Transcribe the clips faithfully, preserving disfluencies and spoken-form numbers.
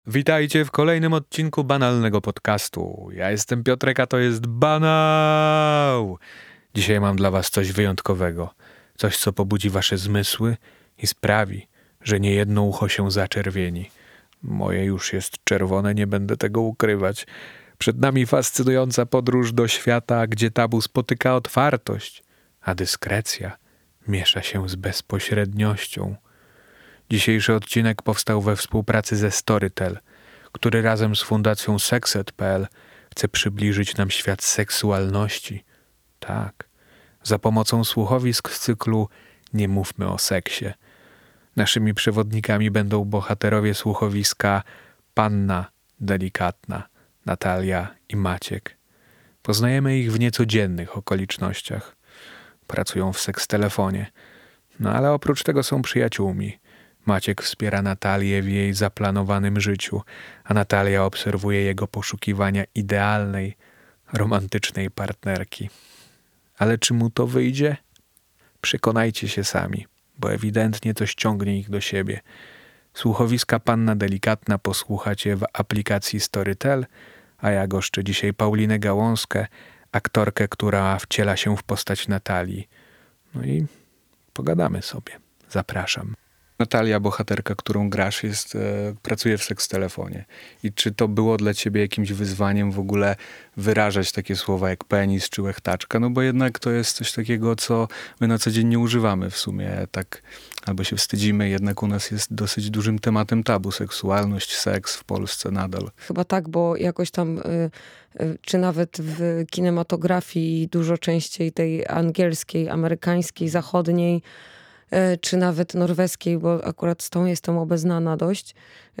Witajcie w kolejnym odcinku banalnego podcastu. Ja jestem Piotrek, a to jest Banał. Dzisiaj mam dla was coś wyjątkowego. Coś, co pobudzi wasze zmysły i sprawi, że nie jedno ucho się zaczerwieni. Moje już jest czerwone, nie będę tego ukrywać. Przed nami fascynująca podróż do świata, gdzie tabu spotyka otwartość, a dyskrecja miesza się z bezpośredniością. Dzisiejszy odcinek powstał we współpracy ze Storytel, który razem z fundacją Sexed kropka p l chce przybliżyć nam świat seksualności. Tak, za pomocą słuchowisk z cyklu Nie mówmy o seksie. Naszymi przewodnikami będą bohaterowie słuchowiska Panna Delikatna, Natalia i Maciek. Poznajemy ich w niecodziennych okolicznościach. Pracują w sekstelefonie, no ale oprócz tego są przyjaciółmi. Maciek wspiera Natalię w jej zaplanowanym życiu, a Natalia obserwuje jego poszukiwania idealnej, romantycznej partnerki. Ale czy mu to wyjdzie? Przekonajcie się sami, bo ewidentnie coś ciągnie ich do siebie. Słuchowiska Panna Delikatna posłuchacie w aplikacji Storytel, a ja goszczę dzisiaj Paulinę Gałązkę, aktorkę, która wciela się w postać Natalii. No i pogadamy sobie. Zapraszam. Natalia, bohaterka, którą grasz, jest, e, pracuje w sekstelefonie. I czy to było dla ciebie jakimś wyzwaniem w ogóle wyrażać takie słowa jak penis czy łechtaczka? No bo jednak to jest coś takiego, co my na co dzień nie używamy w sumie. Tak albo się wstydzimy, jednak u nas jest dosyć dużym tematem tabu. Seksualność, seks w Polsce nadal. Chyba tak, bo jakoś tam, y, y, czy nawet w kinematografii dużo częściej tej angielskiej, amerykańskiej, zachodniej, czy nawet norweskiej, bo akurat z tą jestem obeznana dość.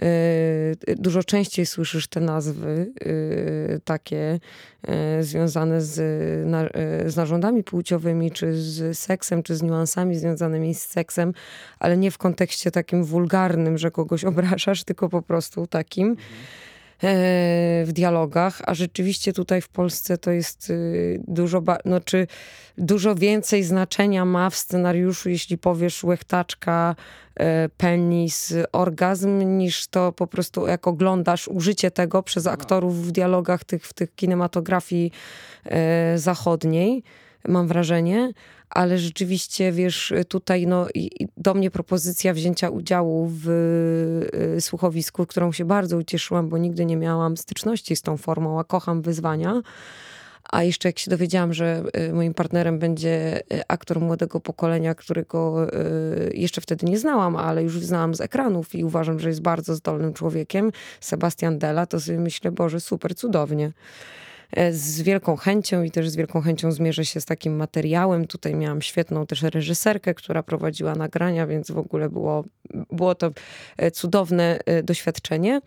Dużo częściej słyszysz te nazwy takie związane z, z narządami płciowymi, czy z seksem, czy z niuansami związanymi z seksem, ale nie w kontekście takim wulgarnym, że kogoś obrażasz, tylko po prostu takim w dialogach, a rzeczywiście tutaj w Polsce to jest dużo, ba- no, czy dużo więcej znaczenia ma w scenariuszu, jeśli powiesz łechtaczka, penis, orgazm, niż to po prostu jak oglądasz użycie tego przez aktorów w dialogach tych, w tych kinematografii zachodniej, mam wrażenie. Ale rzeczywiście, wiesz, tutaj no, i do mnie propozycja wzięcia udziału w y, słuchowisku, którą się bardzo ucieszyłam, bo nigdy nie miałam styczności z tą formą, a kocham wyzwania. A jeszcze jak się dowiedziałam, że y, moim partnerem będzie aktor młodego pokolenia, którego y, jeszcze wtedy nie znałam, ale już znałam z ekranów i uważam, że jest bardzo zdolnym człowiekiem, Sebastian Della, to sobie myślę, Boże, super, cudownie. Z wielką chęcią i też z wielką chęcią zmierzę się z takim materiałem. Tutaj miałam świetną też reżyserkę, która prowadziła nagrania, więc w ogóle było, było to cudowne doświadczenie.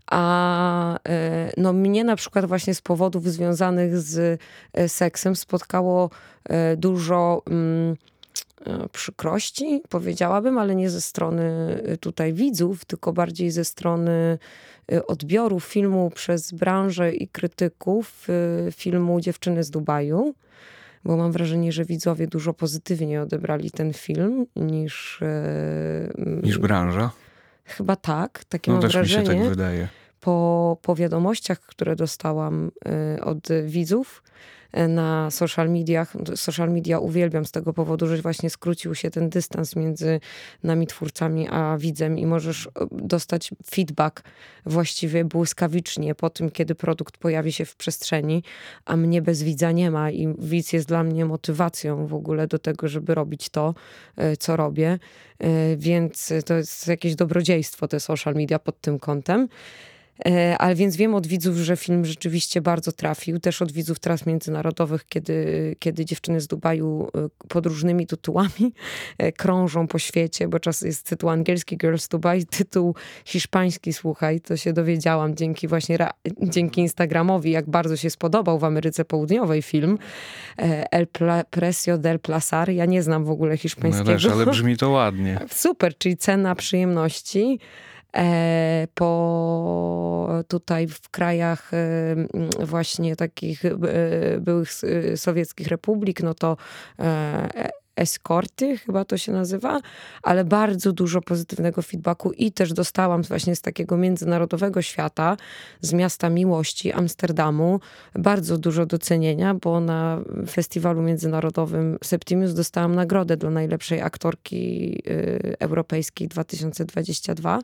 A no, mnie na przykład właśnie z powodów związanych z seksem spotkało dużo mm, przykrości, powiedziałabym, ale nie ze strony tutaj widzów, tylko bardziej ze strony odbioru filmu przez branżę i krytyków filmu Dziewczyny z Dubaju, bo mam wrażenie, że widzowie dużo pozytywniej odebrali ten film niż... Niż branża? Chyba tak, takie no mam też wrażenie. Mi się tak wydaje. Po, po wiadomościach, które dostałam od widzów na social mediach. Social media uwielbiam z tego powodu, że właśnie skrócił się ten dystans między nami twórcami a widzem i możesz dostać feedback właściwie błyskawicznie po tym, kiedy produkt pojawi się w przestrzeni, a mnie bez widza nie ma i widz jest dla mnie motywacją w ogóle do tego, żeby robić to, co robię. Więc to jest jakieś dobrodziejstwo te social media pod tym kątem. Ale więc wiem od widzów, że film rzeczywiście bardzo trafił. Też od widzów tras międzynarodowych, kiedy, kiedy Dziewczyny z Dubaju pod różnymi tytułami krążą po świecie, bo czas jest tytuł angielski Girls Dubai, tytuł hiszpański, słuchaj, to się dowiedziałam dzięki właśnie dzięki Instagramowi, jak bardzo się spodobał w Ameryce Południowej film El Precio del Placer. Ja nie znam w ogóle hiszpańskiego. No też, ale brzmi to ładnie. Super, czyli cena przyjemności. Po tutaj w krajach właśnie takich byłych sowieckich republik, no to eskorty, chyba to się nazywa, ale bardzo dużo pozytywnego feedbacku i też dostałam właśnie z takiego międzynarodowego świata, z miasta miłości Amsterdamu, bardzo dużo docenienia, bo na festiwalu międzynarodowym Septimius dostałam nagrodę dla najlepszej aktorki y, europejskiej dwa tysiące dwudziestego drugiego.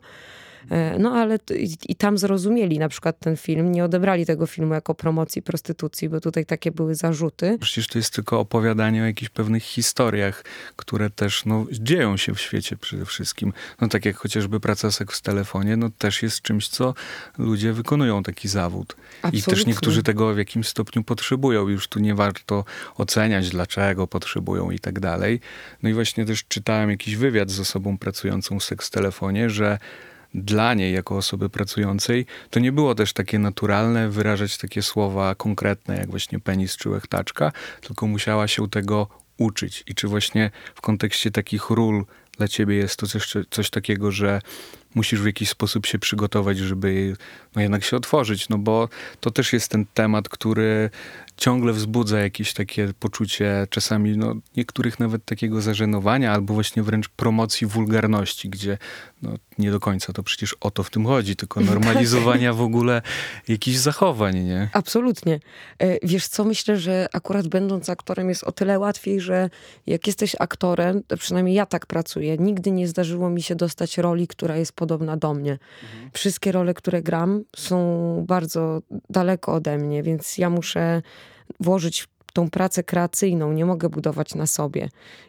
No ale t- i, i tam zrozumieli na przykład ten film, nie odebrali tego filmu jako promocji prostytucji, bo tutaj takie były zarzuty. Przecież to jest tylko opowiadanie o jakichś pewnych historiach, które też no, dzieją się w świecie przede wszystkim. No tak jak chociażby praca seks w telefonie, no też jest czymś, co ludzie wykonują taki zawód. Absolutnie. I też niektórzy tego w jakimś stopniu potrzebują. Już tu nie warto oceniać, dlaczego potrzebują i tak dalej. No i właśnie też czytałem jakiś wywiad z osobą pracującą w seks w telefonie, że dla niej, jako osoby pracującej, to nie było też takie naturalne wyrażać takie słowa konkretne, jak właśnie penis czy łechtaczka, tylko musiała się tego uczyć. I czy właśnie w kontekście takich ról dla ciebie jest to coś, coś takiego, że musisz w jakiś sposób się przygotować, żeby no jednak się otworzyć, no bo to też jest ten temat, który ciągle wzbudza jakieś takie poczucie czasami, no niektórych nawet takiego zażenowania, albo właśnie wręcz promocji wulgarności, gdzie no nie do końca to przecież o to w tym chodzi, tylko normalizowania w ogóle jakichś zachowań, nie? Absolutnie. E, Wiesz co, myślę, że akurat będąc aktorem jest o tyle łatwiej, że jak jesteś aktorem, to przynajmniej ja tak pracuję, nigdy nie zdarzyło mi się dostać roli, która jest podobna do mnie. Mhm. Wszystkie role, które gram, są bardzo daleko ode mnie, więc ja muszę włożyć tą pracę kreacyjną, nie mogę budować na sobie.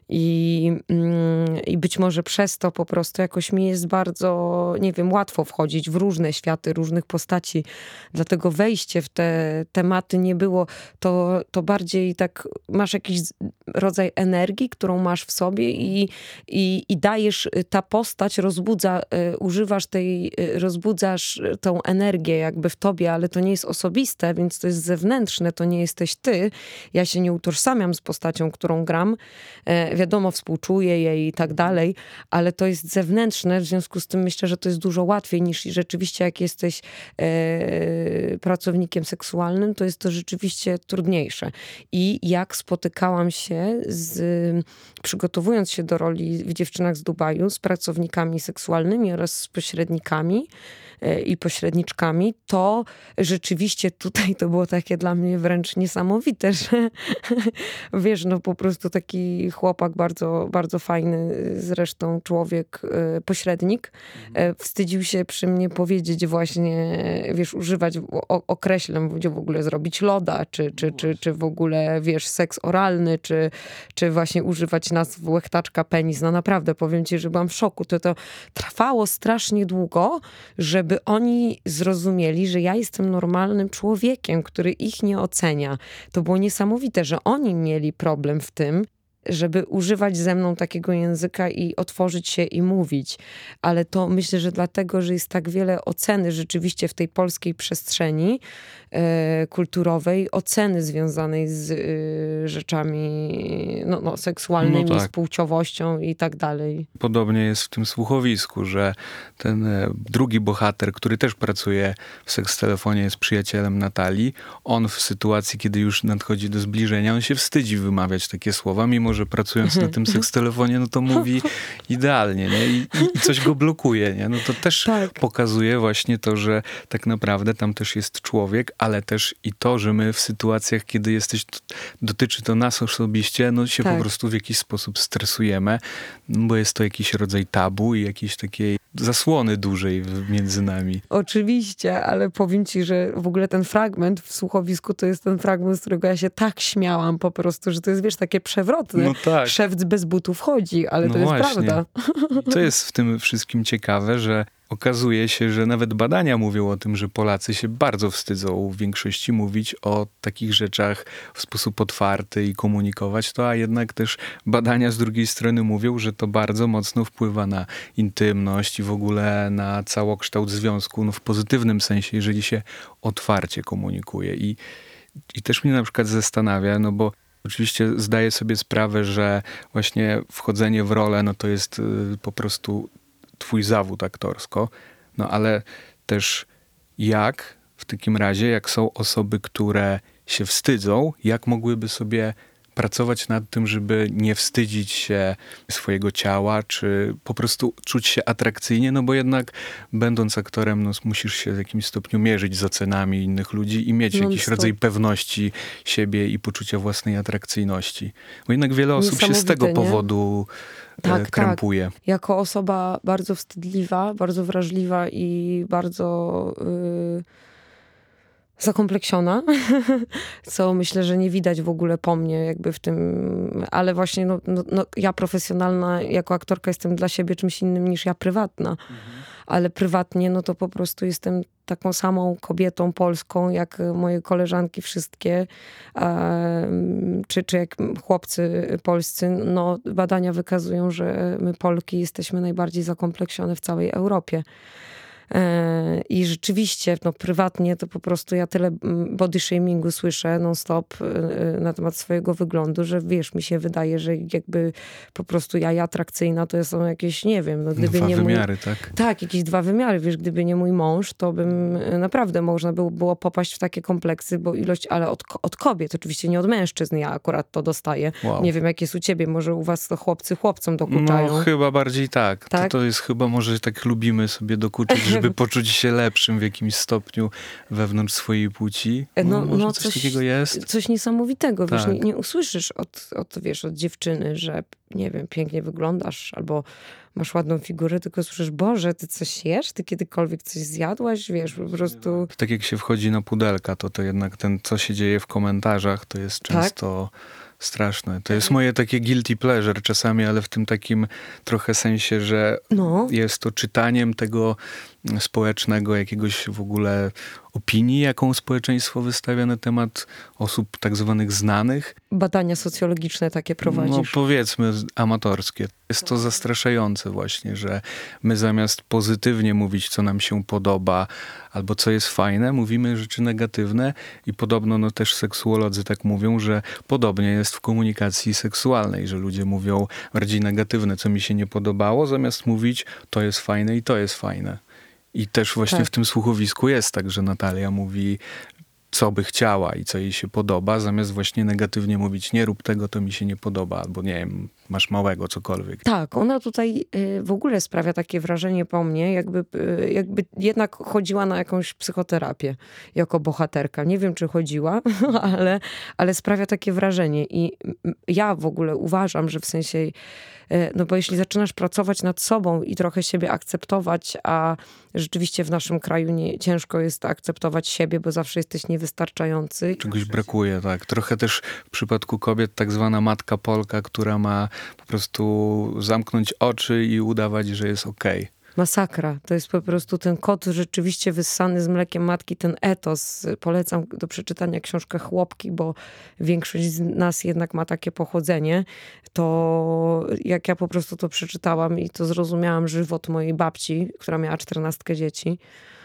I, mm, I być może przez to po prostu jakoś mi jest bardzo, nie wiem, łatwo wchodzić w różne światy, różnych postaci. Dlatego wejście w te tematy nie było, to, to bardziej tak masz jakiś rodzaj energii, którą masz w sobie i, i, i dajesz, ta postać rozbudza, y, używasz tej, y, rozbudzasz tą energię jakby w tobie, ale to nie jest osobiste, więc to jest zewnętrzne, to nie jesteś ty. Ja się nie utożsamiam z postacią, którą gram. E, wiadomo, współczuję jej i tak dalej, ale to jest zewnętrzne, w związku z tym myślę, że to jest dużo łatwiej niż rzeczywiście jak jesteś e, pracownikiem seksualnym, to jest to rzeczywiście trudniejsze. I jak spotykałam się z, przygotowując się do roli w Dziewczynach z Dubaju, z pracownikami seksualnymi oraz z pośrednikami e, i pośredniczkami, to rzeczywiście tutaj to było takie dla mnie wręcz niesamowite, że wiesz, no po prostu taki chłopak, bardzo, bardzo fajny zresztą człowiek, pośrednik, mhm. wstydził się przy mnie powiedzieć właśnie, wiesz, używać o, określem, gdzie w ogóle zrobić loda, czy, czy, czy, czy w ogóle, wiesz, seks oralny, czy, czy właśnie używać nazw łechtaczka, penis. No naprawdę, powiem ci, że byłam w szoku. To, to trwało strasznie długo, żeby oni zrozumieli, że ja jestem normalnym człowiekiem, który ich nie ocenia. To było niesamowite, że oni mieli problem w tym, żeby używać ze mną takiego języka i otworzyć się i mówić. Ale to myślę, że dlatego, że jest tak wiele oceny rzeczywiście w tej polskiej przestrzeni e, kulturowej, oceny związanej z e, rzeczami no, no, seksualnymi, no tak. z płciowością i tak dalej. Podobnie jest w tym słuchowisku, że ten e, drugi bohater, który też pracuje w seks telefonie, jest przyjacielem Natalii. On w sytuacji, kiedy już nadchodzi do zbliżenia, on się wstydzi wymawiać takie słowa, mimo że pracując na tym seks telefonie, no to mówi idealnie, nie? I, i coś go blokuje, nie? No to też tak. Pokazuje właśnie to, że tak naprawdę tam też jest człowiek, ale też i to, że my w sytuacjach, kiedy jesteś, dotyczy to nas osobiście, no się tak. po prostu w jakiś sposób stresujemy, bo jest to jakiś rodzaj tabu i jakiejś takiej zasłony dużej między nami. Oczywiście, ale powiem ci, że w ogóle ten fragment w słuchowisku to jest ten fragment, z którego ja się tak śmiałam po prostu, że to jest, wiesz, takie przewrotne. No tak. Szewc bez butów chodzi, ale no to jest właśnie. Prawda. To jest w tym wszystkim ciekawe, że okazuje się, że nawet badania mówią o tym, że Polacy się bardzo wstydzą w większości mówić o takich rzeczach w sposób otwarty i komunikować to, a jednak też badania z drugiej strony mówią, że to bardzo mocno wpływa na intymność i w ogóle na całokształt związku, no w pozytywnym sensie, jeżeli się otwarcie komunikuje. I, i też mnie na przykład zastanawia, no bo oczywiście zdaję sobie sprawę, że właśnie wchodzenie w rolę, no to jest y, po prostu twój zawód aktorsko, no ale też jak w takim razie, jak są osoby, które się wstydzą, jak mogłyby sobie pracować nad tym, żeby nie wstydzić się swojego ciała, czy po prostu czuć się atrakcyjnie, no bo jednak będąc aktorem, no, musisz się w jakimś stopniu mierzyć z ocenami innych ludzi i mieć Non jakiś stop. rodzaj pewności siebie i poczucia własnej atrakcyjności. Bo jednak wiele osób się z Niesamowite, tego nie? powodu Tak, e, tak. krępuje. Jako osoba bardzo wstydliwa, bardzo wrażliwa i bardzo y, zakompleksiona, co myślę, że nie widać w ogóle po mnie jakby w tym, ale właśnie no, no, no, ja profesjonalna jako aktorka jestem dla siebie czymś innym niż ja prywatna. Mhm. Ale prywatnie no to po prostu jestem taką samą kobietą polską, jak moje koleżanki wszystkie, um, czy, czy jak chłopcy polscy. No, badania wykazują, że my Polki jesteśmy najbardziej zakompleksione w całej Europie. I rzeczywiście, no prywatnie to po prostu ja tyle body shamingu słyszę non-stop na temat swojego wyglądu, że wiesz, mi się wydaje, że jakby po prostu ja i atrakcyjna to są jakieś, nie wiem, no gdyby dwa nie wymiary, mój... tak? Tak, jakieś dwa wymiary, wiesz, gdyby nie mój mąż, to bym naprawdę można było, było popaść w takie kompleksy, bo ilość, ale od, od kobiet, oczywiście nie od mężczyzn, ja akurat to dostaję. Wow. Nie wiem, jak jest u ciebie, może u was to chłopcy chłopcom dokuczają. No chyba bardziej tak. tak? To, to jest chyba może tak lubimy sobie dokuczyć, żeby poczuć się lepszym w jakimś stopniu wewnątrz swojej płci. No, No, może no coś, coś takiego jest. Coś niesamowitego. Tak. Wiesz, nie, nie usłyszysz od, od, wiesz, od dziewczyny, że nie wiem, pięknie wyglądasz albo masz ładną figurę, tylko słyszysz, Boże, ty coś jesz? Ty kiedykolwiek coś zjadłaś? Wiesz, po prostu... Tak jak się wchodzi na pudelka, to to jednak ten, co się dzieje w komentarzach, to jest często... Tak? Straszne. To jest moje takie guilty pleasure czasami, ale w tym takim trochę sensie, że no. jest to czytaniem tego społecznego jakiegoś w ogóle opinii, jaką społeczeństwo wystawia na temat osób tak zwanych znanych. Badania socjologiczne takie prowadzisz. No powiedzmy amatorskie. Jest to zastraszające właśnie, że my zamiast pozytywnie mówić, co nam się podoba albo co jest fajne, mówimy rzeczy negatywne i podobno no też seksuolodzy tak mówią, że podobnie jest w komunikacji seksualnej, że ludzie mówią bardziej negatywne, co mi się nie podobało, zamiast mówić, to jest fajne i to jest fajne. I też właśnie tak. w tym słuchowisku jest tak, że Natalia mówi, co by chciała i co jej się podoba, zamiast właśnie negatywnie mówić, nie rób tego, to mi się nie podoba, albo nie wiem, masz małego, cokolwiek. Tak, ona tutaj w ogóle sprawia takie wrażenie po mnie, jakby, jakby jednak chodziła na jakąś psychoterapię jako bohaterka. Nie wiem, czy chodziła, ale, ale sprawia takie wrażenie. I ja w ogóle uważam, że w sensie, no bo jeśli zaczynasz pracować nad sobą i trochę siebie akceptować, a rzeczywiście w naszym kraju nie, ciężko jest akceptować siebie, bo zawsze jesteś niewystarczający. Czegoś brakuje, tak. Trochę też w przypadku kobiet tak zwana matka Polka, która ma po prostu zamknąć oczy i udawać, że jest okej. Masakra. To jest po prostu ten kot rzeczywiście wyssany z mlekiem matki, ten etos. Polecam do przeczytania książkę Chłopki, bo większość z nas jednak ma takie pochodzenie. To jak ja po prostu to przeczytałam i to zrozumiałam żywot mojej babci, która miała czternastkę dzieci.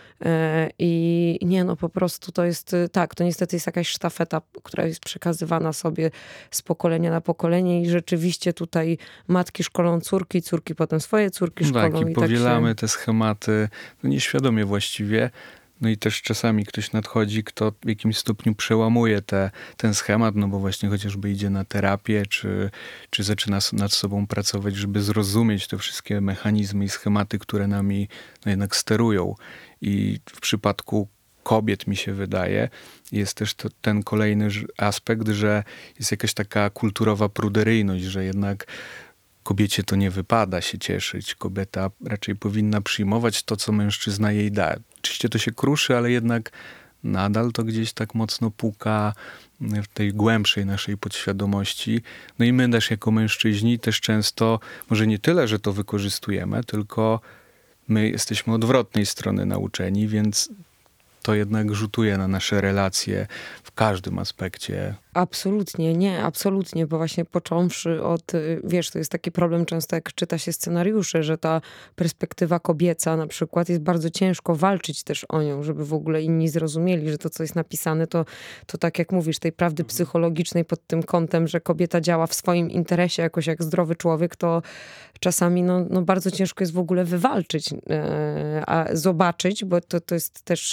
I nie, no po prostu to jest, tak, to niestety jest jakaś sztafeta, która jest przekazywana sobie z pokolenia na pokolenie i rzeczywiście tutaj matki szkolą córki, córki potem swoje córki szkolą. Tak, i, i powielamy tak się... te schematy, no nieświadomie właściwie. No i też czasami ktoś nadchodzi, kto w jakimś stopniu przełamuje te, ten schemat, no bo właśnie chociażby idzie na terapię, czy, czy zaczyna nad sobą pracować, żeby zrozumieć te wszystkie mechanizmy i schematy, które nami no jednak sterują. I w przypadku kobiet, mi się wydaje, jest też to, ten kolejny aspekt, że jest jakaś taka kulturowa pruderyjność, że jednak kobiecie to nie wypada się cieszyć. Kobieta raczej powinna przyjmować to, co mężczyzna jej da. Oczywiście to się kruszy, ale jednak nadal to gdzieś tak mocno puka w tej głębszej naszej podświadomości. No i my też jako mężczyźni też często, może nie tyle, że to wykorzystujemy, tylko my jesteśmy odwrotnej strony nauczeni, więc to jednak rzutuje na nasze relacje w każdym aspekcie. Absolutnie, nie, absolutnie, bo właśnie począwszy od, wiesz, to jest taki problem często, jak czyta się scenariusze, że ta perspektywa kobieca na przykład jest bardzo ciężko walczyć też o nią, żeby w ogóle inni zrozumieli, że to, co jest napisane, to, to tak jak mówisz, tej prawdy psychologicznej pod tym kątem, że kobieta działa w swoim interesie jakoś jak zdrowy człowiek, to czasami no, no bardzo ciężko jest w ogóle wywalczyć, e, a zobaczyć, bo to, to jest też ciężko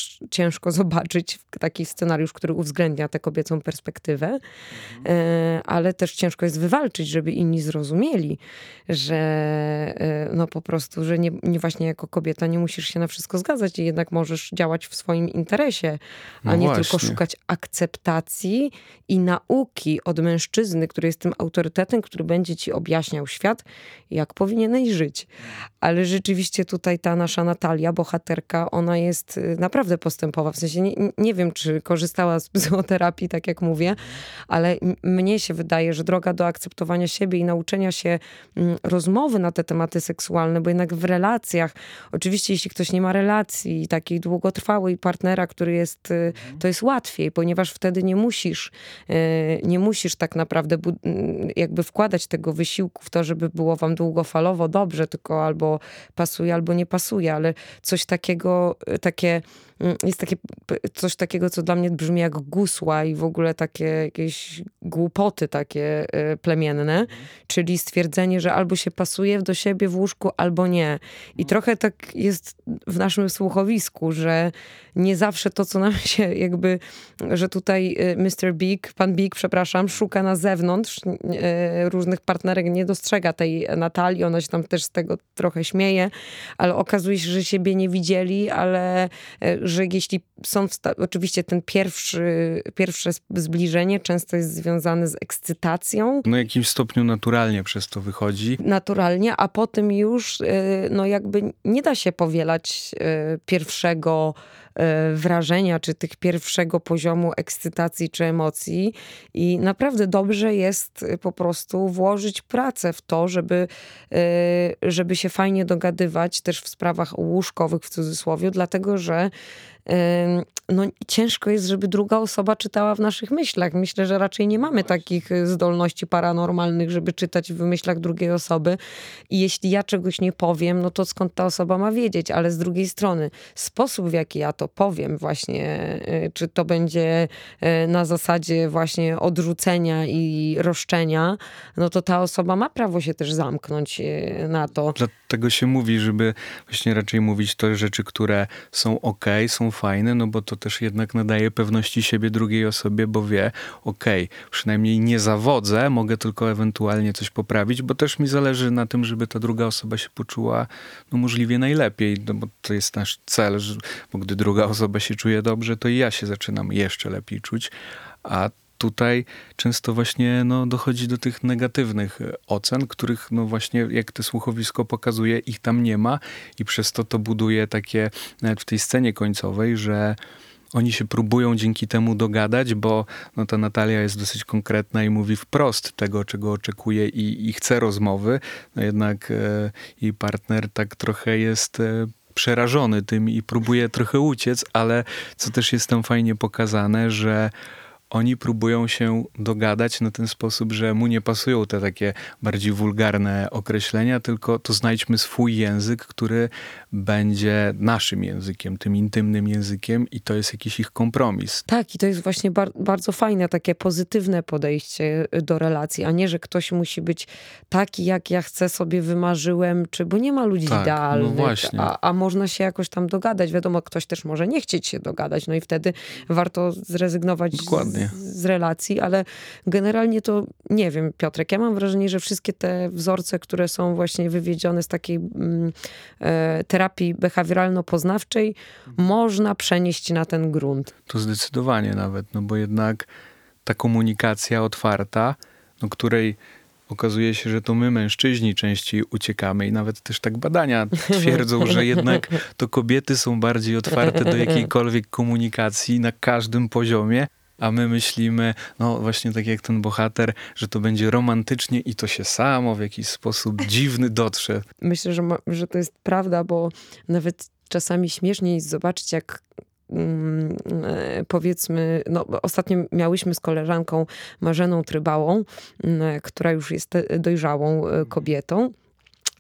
ciężko zobaczyć taki scenariusz, który uwzględnia tę kobiecą perspektywę, mhm. ale też ciężko jest wywalczyć, żeby inni zrozumieli, że no po prostu, że nie, nie właśnie jako kobieta nie musisz się na wszystko zgadzać i jednak możesz działać w swoim interesie, a no nie właśnie. tylko szukać akceptacji i nauki od mężczyzny, który jest tym autorytetem, który będzie ci objaśniał świat, jak powinieneś żyć. Ale rzeczywiście tutaj ta nasza Natalia, bohaterka, ona jest naprawdę postępowa. W sensie nie, nie wiem, czy korzystała z psychoterapii, tak jak mówię, ale mnie się wydaje, że droga do akceptowania siebie i nauczenia się rozmowy na te tematy seksualne, bo jednak w relacjach, oczywiście jeśli ktoś nie ma relacji takiej długotrwałej partnera, który jest, to jest łatwiej, ponieważ wtedy nie musisz, nie musisz tak naprawdę jakby wkładać tego wysiłku w to, żeby było wam długofalowo dobrze, tylko albo pasuje, albo nie pasuje, ale coś takiego, takie jest takie coś takiego, co dla mnie brzmi jak gusła i w ogóle takie jakieś głupoty takie plemienne, mhm. czyli stwierdzenie, że albo się pasuje do siebie w łóżku, albo nie. I mhm. trochę tak jest w naszym słuchowisku, że nie zawsze to, co nam się jakby, że tutaj mister Big, pan Big, przepraszam, szuka na zewnątrz różnych partnerek, nie dostrzega tej Natalii, ona się tam też z tego trochę śmieje, ale okazuje się, że siebie nie widzieli, ale że jeśli są, w sta- oczywiście ten pierwszy, pierwsze zbliżenie często jest związane z ekscytacją. No w jakimś stopniu naturalnie przez to wychodzi. Naturalnie, a potem już no jakby nie da się powielać pierwszego wrażenia, czy tych pierwszego poziomu ekscytacji, czy emocji i naprawdę dobrze jest po prostu włożyć pracę w to, żeby, żeby się fajnie dogadywać też w sprawach łóżkowych w cudzysłowie, dlatego, że no ciężko jest, żeby druga osoba czytała w naszych myślach. Myślę, że raczej nie mamy takich zdolności paranormalnych, żeby czytać w myślach drugiej osoby. I jeśli ja czegoś nie powiem, no to skąd ta osoba ma wiedzieć? Ale z drugiej strony sposób, w jaki ja to powiem właśnie, czy to będzie na zasadzie właśnie odrzucenia i roszczenia, no to ta osoba ma prawo się też zamknąć na to. Dlatego się mówi, żeby właśnie raczej mówić to rzeczy, które są okej, są fajne, no bo to też jednak nadaje pewności siebie drugiej osobie, bo wie, okej, okay, przynajmniej nie zawodzę, mogę tylko ewentualnie coś poprawić, bo też mi zależy na tym, żeby ta druga osoba się poczuła no możliwie najlepiej, no bo to jest nasz cel, że, bo gdy druga osoba się czuje dobrze, to i ja się zaczynam jeszcze lepiej czuć, a tutaj często właśnie no, dochodzi do tych negatywnych ocen, których no właśnie jak to słuchowisko pokazuje, ich tam nie ma i przez to to buduje takie, nawet w tej scenie końcowej, że oni się próbują dzięki temu dogadać, bo no, ta Natalia jest dosyć konkretna i mówi wprost tego, czego oczekuje i, i chce rozmowy. No jednak e, jej partner tak trochę jest e, przerażony tym i próbuje trochę uciec, ale co też jest tam fajnie pokazane, że oni próbują się dogadać na ten sposób, że mu nie pasują te takie bardziej wulgarne określenia, tylko to znajdźmy swój język, który będzie naszym językiem, tym intymnym językiem i to jest jakiś ich kompromis. Tak, i to jest właśnie bar- bardzo fajne, takie pozytywne podejście do relacji, a nie, że ktoś musi być taki, jak ja chcę, sobie wymarzyłem, czy, bo nie ma ludzi tak, idealnych, no właśnie. a, a można się jakoś tam dogadać. Wiadomo, ktoś też może nie chcieć się dogadać, no i wtedy warto zrezygnować Dokładnie. Z, z relacji, ale generalnie to, nie wiem, Piotrek, ja mam wrażenie, że wszystkie te wzorce, które są właśnie wywiedzione z takiej mm, e, terapii behawioralno-poznawczej, można przenieść na ten grunt. To zdecydowanie nawet, no bo jednak ta komunikacja otwarta, no której okazuje się, że to my mężczyźni częściej uciekamy i nawet też tak badania twierdzą, że jednak to kobiety są bardziej otwarte do jakiejkolwiek komunikacji na każdym poziomie, a my myślimy, no właśnie tak jak ten bohater, że to będzie romantycznie i to się samo w jakiś sposób dziwny dotrze. Myślę, że, ma, że to jest prawda, bo nawet czasami śmiesznie jest zobaczyć, jak mm, e, powiedzmy, no ostatnio miałyśmy z koleżanką Marzeną Trybałą, m, która już jest dojrzałą kobietą.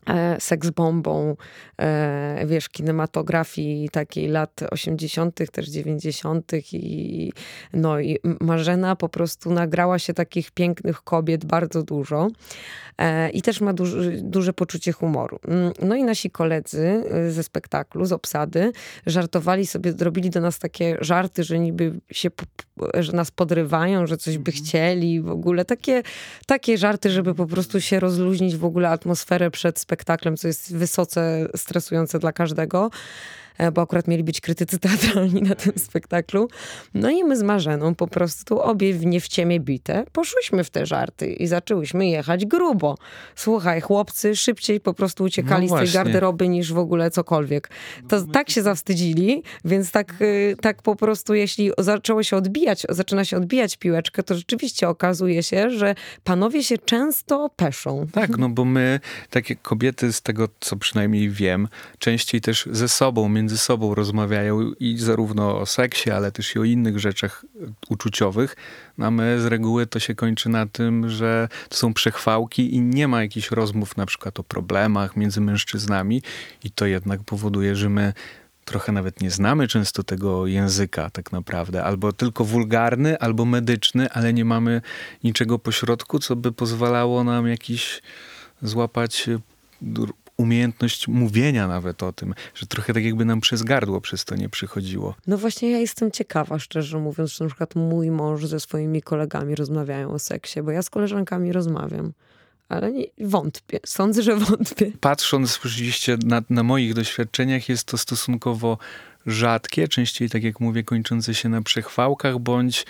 e, seksbombą, e, wiesz, kinematografii takiej lat osiemdziesiątych, też dziewięćdziesiątych i no i Marzena po prostu nagrała się takich pięknych kobiet bardzo dużo e, i też ma duży, duże poczucie humoru. No i nasi koledzy ze spektaklu, z obsady, żartowali sobie, zrobili do nas takie żarty, że niby się, że nas podrywają, że coś by chcieli, w ogóle takie, takie żarty, żeby po prostu się rozluźnić w ogóle atmosferę przed spektaklem, co jest wysoce stresujące dla każdego, bo akurat mieli być krytycy teatralni na tym spektaklu. No i my z Marzeną po prostu obie w nie w ciemię bite poszłyśmy w te żarty i zaczęłyśmy jechać grubo. Słuchaj, chłopcy szybciej po prostu uciekali No z tej właśnie. garderoby niż w ogóle cokolwiek. To tak się zawstydzili, więc tak, y, tak po prostu jeśli zaczęło się odbijać, zaczyna się odbijać piłeczkę, to rzeczywiście okazuje się, że panowie się często peszą. Tak, no bo my, takie kobiety, z tego co przynajmniej wiem, częściej też ze sobą, między sobą rozmawiają i zarówno o seksie, ale też i o innych rzeczach uczuciowych. No a my z reguły to się kończy na tym, że to są przechwałki i nie ma jakichś rozmów na przykład o problemach między mężczyznami i to jednak powoduje, że my trochę nawet nie znamy często tego języka tak naprawdę. Albo tylko wulgarny, albo medyczny, ale nie mamy niczego pośrodku, co by pozwalało nam jakiś złapać umiejętność mówienia nawet o tym, że trochę tak jakby nam przez gardło przez to nie przychodziło. No właśnie ja jestem ciekawa, szczerze mówiąc, że na przykład mój mąż ze swoimi kolegami rozmawiają o seksie, bo ja z koleżankami rozmawiam. Ale nie, wątpię. Sądzę, że wątpię. Patrząc rzeczywiście na, na moich doświadczeniach, jest to stosunkowo rzadkie, częściej, tak jak mówię, kończące się na przechwałkach, bądź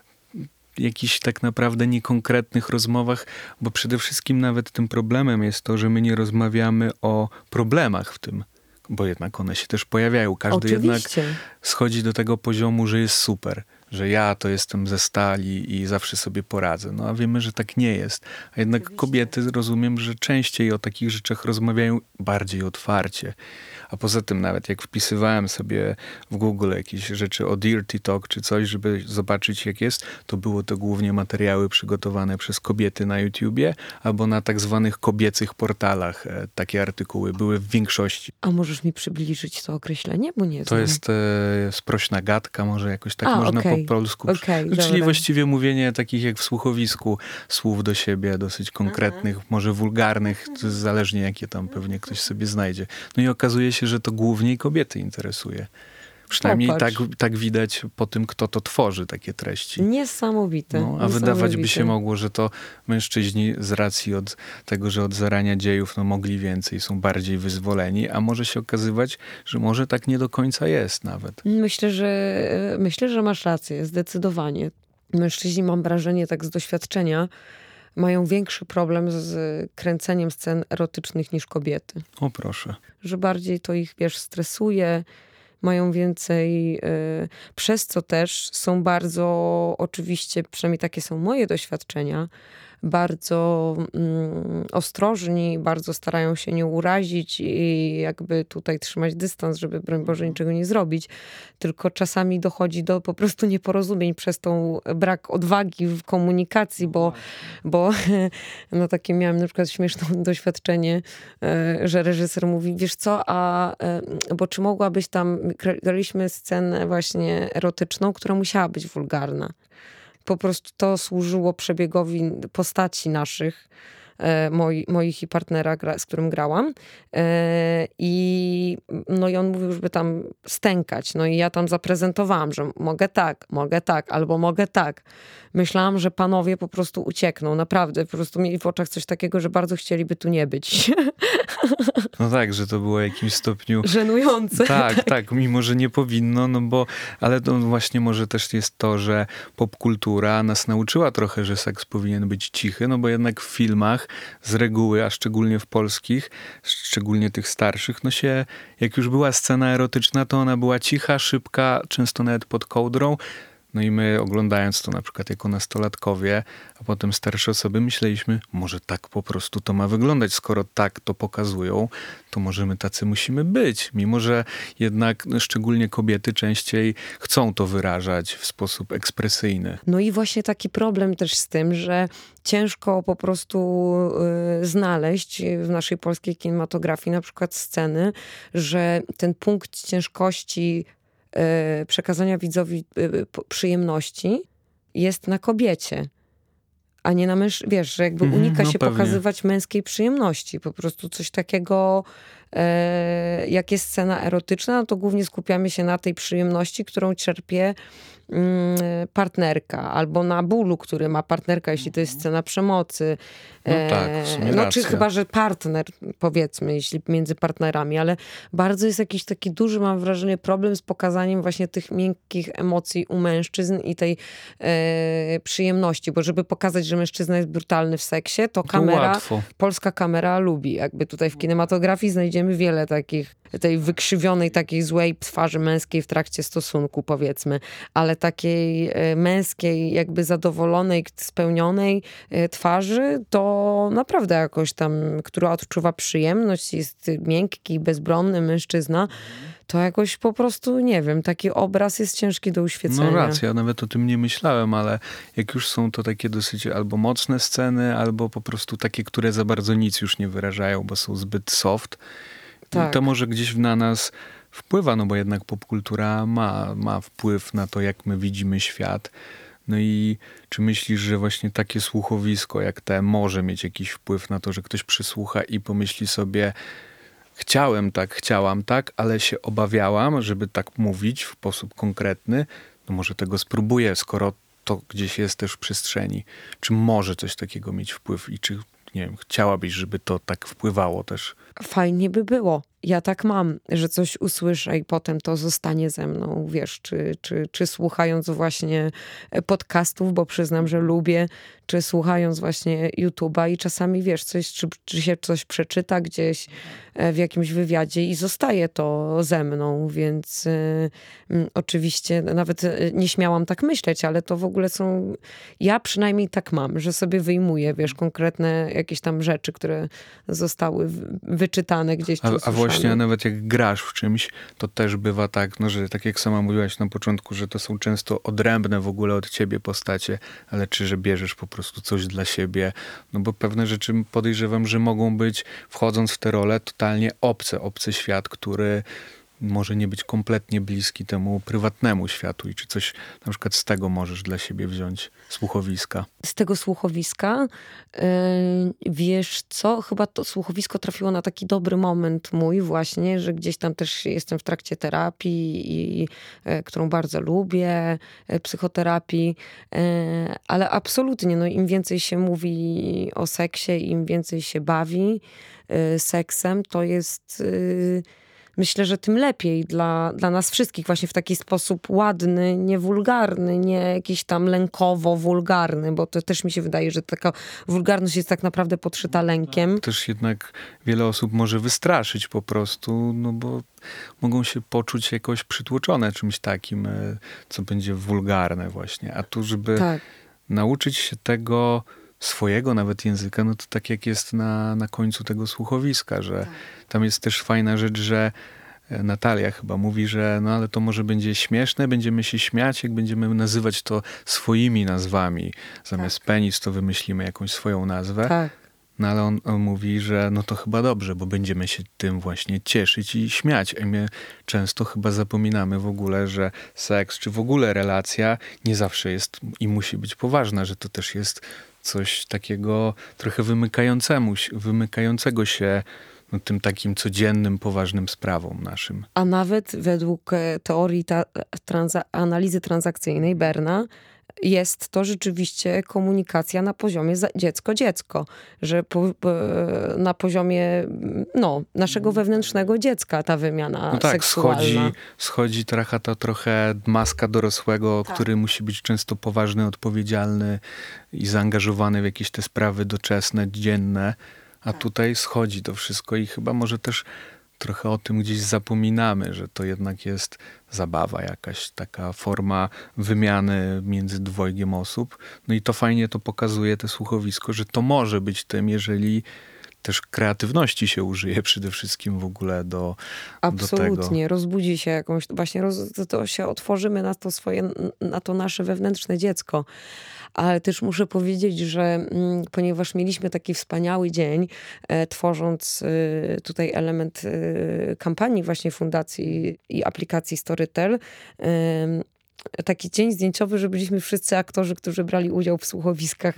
jakichś tak naprawdę niekonkretnych rozmowach, bo przede wszystkim nawet tym problemem jest to, że my nie rozmawiamy o problemach w tym, bo jednak one się też pojawiają. Każdy Oczywiście. jednak schodzi do tego poziomu, że jest super, że ja to jestem ze stali i zawsze sobie poradzę. No a wiemy, że tak nie jest. A jednak Oczywiście. kobiety, rozumiem, że częściej o takich rzeczach rozmawiają bardziej otwarcie. A poza tym nawet jak wpisywałem sobie w Google jakieś rzeczy o Dirty Talk czy coś, żeby zobaczyć jak jest, to było to głównie materiały przygotowane przez kobiety na YouTubie albo na tak zwanych kobiecych portalach. E, takie artykuły były w większości. A możesz mi przybliżyć to określenie? Bo nie To znam. jest e, sprośna gadka, może jakoś tak A, można okej. po polsku. Okej, Czyli dobra. właściwie mówienie takich jak w słuchowisku słów do siebie, dosyć konkretnych, Mhm. może wulgarnych, to zależnie jakie tam pewnie ktoś sobie znajdzie. No i okazuje się, że to głównie kobiety interesuje. Przynajmniej tak, Popatrz. tak widać po tym, kto to tworzy takie treści. Niesamowite. No, a wydawać by niesamowite. się mogło, że to mężczyźni z racji od tego, że od zarania dziejów no, mogli więcej, są bardziej wyzwoleni, a może się okazywać, że może tak nie do końca jest nawet. Myślę, że myślę, że masz rację, zdecydowanie. Mężczyźni, mam wrażenie, tak z doświadczenia, mają większy problem z kręceniem scen erotycznych niż kobiety. O proszę. Że bardziej to ich, wiesz, stresuje, mają więcej, y, przez co też są bardzo, oczywiście, przynajmniej takie są moje doświadczenia, bardzo mm, ostrożni, bardzo starają się nie urazić i jakby tutaj trzymać dystans, żeby broń Boże niczego nie zrobić. Tylko czasami dochodzi do po prostu nieporozumień przez tą brak odwagi w komunikacji, bo, bo no takie miałam na przykład śmieszne doświadczenie, e, że reżyser mówi, wiesz co, a e, bo czy mogłabyś tam, graliśmy scenę właśnie erotyczną, która musiała być wulgarna. Po prostu to służyło przebiegowi postaci naszych, e, moi, moich i partnera, gra, z którym grałam. E, i, no i on mówił, żeby tam stękać. No i ja tam zaprezentowałam, że mogę tak, mogę tak, albo mogę tak. Myślałam, że panowie po prostu uciekną. Naprawdę, po prostu mieli w oczach coś takiego, że bardzo chcieliby tu nie być. No tak, że to było w jakimś stopniu... Żenujące. Tak, tak, mimo że nie powinno, no bo, ale to właśnie może też jest to, że popkultura nas nauczyła trochę, że seks powinien być cichy, no bo jednak w filmach z reguły, a szczególnie w polskich, szczególnie tych starszych, no się, jak już była scena erotyczna, to ona była cicha, szybka, często nawet pod kołdrą. No i my oglądając to na przykład jako nastolatkowie, a potem starsze osoby myśleliśmy, może tak po prostu to ma wyglądać. Skoro tak to pokazują, to może my tacy musimy być. Mimo że jednak no, szczególnie kobiety częściej chcą to wyrażać w sposób ekspresyjny. No i właśnie taki problem też z tym, że ciężko po prostu y, znaleźć w naszej polskiej kinematografii na przykład sceny, że ten punkt ciężkości y, przekazania widzowi y, przyjemności jest na kobiecie, a nie na mężczyźnie. Wiesz, że jakby Mhm, unika no się pewnie. pokazywać męskiej przyjemności. Po prostu coś takiego, e, jak jest scena erotyczna, no to głównie skupiamy się na tej przyjemności, którą czerpie mm, partnerka, albo na bólu, który ma partnerka, jeśli to jest scena przemocy. No tak, w sumie no czy racja. chyba, że partner, powiedzmy, jeśli między partnerami, ale bardzo jest jakiś taki duży, mam wrażenie, problem z pokazaniem właśnie tych miękkich emocji u mężczyzn i tej e, przyjemności, bo żeby pokazać, że mężczyzna jest brutalny w seksie, to To kamera, łatwo. polska kamera lubi. Jakby tutaj w kinematografii znajdziemy wiele takich, tej wykrzywionej, takiej złej twarzy męskiej w trakcie stosunku, powiedzmy, ale takiej e, męskiej, jakby zadowolonej, spełnionej e, twarzy, to naprawdę jakoś tam, która odczuwa przyjemność, jest miękki, bezbronny mężczyzna, to jakoś po prostu, nie wiem, taki obraz jest ciężki do uświecenia. No racja, nawet o tym nie myślałem, ale jak już są to takie dosyć albo mocne sceny, albo po prostu takie, które za bardzo nic już nie wyrażają, bo są zbyt soft, Tak. to może gdzieś na nas wpływa, no bo jednak popkultura ma, ma wpływ na to, jak my widzimy świat. No i czy myślisz, że właśnie takie słuchowisko jak te może mieć jakiś wpływ na to, że ktoś przysłucha i pomyśli sobie, chciałem tak, chciałam tak, ale się obawiałam, żeby tak mówić w sposób konkretny, no może tego spróbuję, skoro to gdzieś jest też w przestrzeni. Czy może coś takiego mieć wpływ i czy, nie wiem, chciałabyś, żeby to tak wpływało też? Fajnie by było. Ja tak mam, że coś usłyszę i potem to zostanie ze mną, wiesz, czy, czy, czy słuchając właśnie podcastów, bo przyznam, że lubię, czy słuchając właśnie YouTube'a i czasami, wiesz, coś, czy, czy się coś przeczyta gdzieś w jakimś wywiadzie i zostaje to ze mną, więc y, y, oczywiście nawet nie śmiałam tak myśleć, ale to w ogóle są, ja przynajmniej tak mam, że sobie wyjmuję, wiesz, konkretne jakieś tam rzeczy, które zostały wyczytane gdzieś, czy A, a usłyszane. właśnie nawet jak grasz w czymś, to też bywa tak, no, że tak jak sama mówiłaś na początku, że to są często odrębne w ogóle od ciebie postacie, ale czy że bierzesz po prostu coś dla siebie, no bo pewne rzeczy podejrzewam, że mogą być, wchodząc w tę rolę, totalnie obce, obcy świat, który może nie być kompletnie bliski temu prywatnemu światu i czy coś na przykład z tego możesz dla siebie wziąć, słuchowiska. Z tego słuchowiska, yy, wiesz co, chyba to słuchowisko trafiło na taki dobry moment mój właśnie, że gdzieś tam też jestem w trakcie terapii, i, y, którą bardzo lubię, y, psychoterapii, y, ale absolutnie, no im więcej się mówi o seksie, im więcej się bawi y, seksem, to jest... Y, Myślę, że tym lepiej dla, dla nas wszystkich, właśnie w taki sposób ładny, nie wulgarny, nie jakiś tam lękowo-wulgarny, bo to też mi się wydaje, że taka wulgarność jest tak naprawdę podszyta lękiem. Też jednak wiele osób może wystraszyć po prostu, no bo mogą się poczuć jakoś przytłoczone czymś takim, e, co będzie wulgarne właśnie. A tu, żeby Tak. nauczyć się tego swojego nawet języka, no to tak jak jest na, na końcu tego słuchowiska, że tak. Tam jest też fajna rzecz, że Natalia chyba mówi, że no ale to może będzie śmieszne, będziemy się śmiać, jak będziemy nazywać to swoimi nazwami. Zamiast tak. penis to wymyślimy jakąś swoją nazwę. Tak. No ale on, on mówi, że no to chyba dobrze, bo będziemy się tym właśnie cieszyć i śmiać. A my często chyba zapominamy w ogóle, że seks czy w ogóle relacja nie zawsze jest i musi być poważna, że to też jest coś takiego trochę wymykającemu, wymykającego się no, tym takim codziennym, poważnym sprawom naszym. A nawet według teorii ta, transa, analizy transakcyjnej Berna jest to rzeczywiście komunikacja na poziomie dziecko-dziecko, że po, po, na poziomie no, naszego wewnętrznego dziecka ta wymiana no tak, seksualna. Schodzi, schodzi trochę ta trochę maska dorosłego, tak. który musi być często poważny, odpowiedzialny i zaangażowany w jakieś te sprawy doczesne, dzienne, a tak. tutaj schodzi to wszystko i chyba może też trochę o tym gdzieś zapominamy, że to jednak jest zabawa, jakaś taka forma wymiany między dwojgiem osób. No i to fajnie to pokazuje, te słuchowisko, że to może być tym, jeżeli też kreatywności się użyje przede wszystkim w ogóle do, Absolutnie. do tego. Rozbudzi się jakąś, właśnie roz, to się otworzymy na to swoje, na to nasze wewnętrzne dziecko. Ale też muszę powiedzieć, że mm, ponieważ mieliśmy taki wspaniały dzień, e, tworząc e, tutaj element e, kampanii właśnie fundacji i aplikacji Storytel, e, taki dzień zdjęciowy, że byliśmy wszyscy aktorzy, którzy brali udział w słuchowiskach.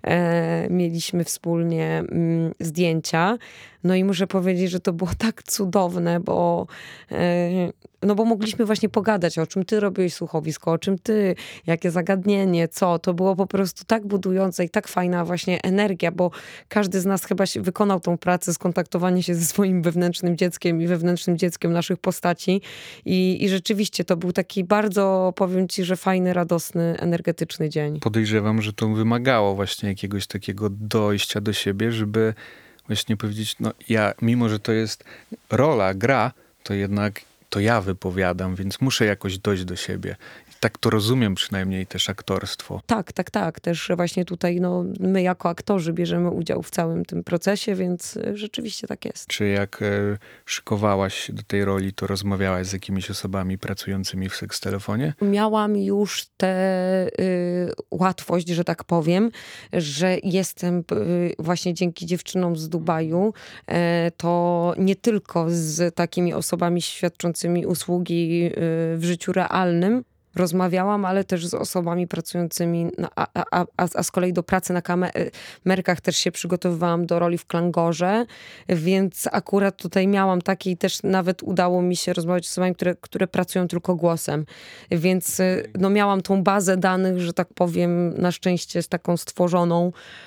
E, mieliśmy wspólnie mm, zdjęcia. No i muszę powiedzieć, że to było tak cudowne, bo, e, no bo mogliśmy właśnie pogadać, o czym ty robiłeś słuchowisko, o czym ty, jakie zagadnienie, co. To było po prostu tak budujące i tak fajna właśnie energia, bo każdy z nas chyba się wykonał tą pracę, skontaktowanie się ze swoim wewnętrznym dzieckiem i wewnętrznym dzieckiem naszych postaci. I, i rzeczywiście to był taki bardzo, powiem ci, że fajny, radosny, energetyczny dzień. Podejrzewam, że to wymagało właśnie jakiegoś takiego dojścia do siebie, żeby właśnie powiedzieć, no ja, mimo że to jest rola, gra, to jednak to ja wypowiadam, więc muszę jakoś dojść do siebie. I tak to rozumiem przynajmniej też aktorstwo. Tak, tak, tak. Też właśnie tutaj no, my jako aktorzy bierzemy udział w całym tym procesie, więc y, rzeczywiście tak jest. Czy jak e, szykowałaś się do tej roli, to rozmawiałaś z jakimiś osobami pracującymi w sekstelefonie? Miałam już tę y, łatwość, że tak powiem, że jestem y, właśnie dzięki dziewczynom z Dubaju, y, to nie tylko z takimi osobami świadczącymi usługi y, w życiu realnym rozmawiałam, ale też z osobami pracującymi, na, a, a, a, a z kolei do pracy na kamerkach też się przygotowywałam do roli w Klangorze, więc akurat tutaj miałam takie i też nawet udało mi się rozmawiać z osobami, które, które pracują tylko głosem, więc no miałam tą bazę danych, że tak powiem, na szczęście z taką stworzoną,